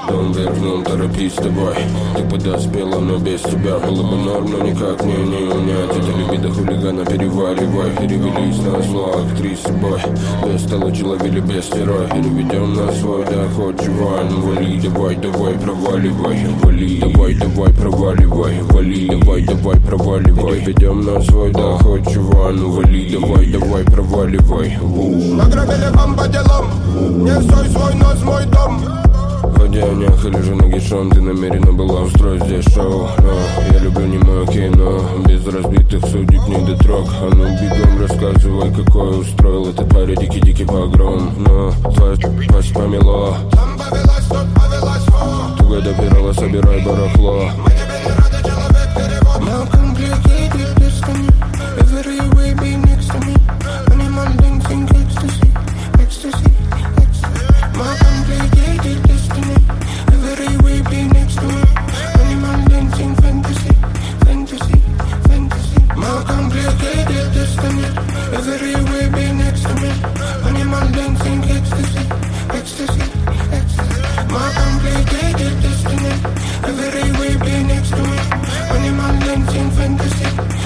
Дом вверх, дном, торопись давай. Ты подоспела, но без тебя было бы норм, но никак мне не унять. Это либидо хулигана, переваливай. Перевелись на зло актрисы, бой. Без толочи ловили без стирой. Переведем на свой доход, чувак. Ну вали, давай, давай, проваливай. Вали, давай, давай, проваливай. Вали, давай, давай, проваливай. Переведем на свой доход, чувак. Ну вали, давай, давай, проваливай. Награбили вам по делам. Не стой свой нос, мой дом. Ходя нехали же нагишом, ты намерена была устроить здесь шоу. Но я люблю немое кино, без разбитых судеб не дотрог. А ну бегом рассказывай, какое устроил этот парень дикий-дикий погром. Но твоя пасть помело. Там повелась, тут повелась, фу. Туго допирала, собирай барахло. Мы тебе не рады, человек перевод. Now complicated destiny. Every way be next to me. Animal dancing ecstasy. Ecstasy, ecstasy. My complicated destiny. Every way be next to me. Animal dancing fantasy. Fantasy, fantasy. My complicated destiny. Every way be next to me. Animal dancing ecstasy. Ecstasy, ecstasy. My complicated destiny. Every way be next to me. Animal dancing fantasy.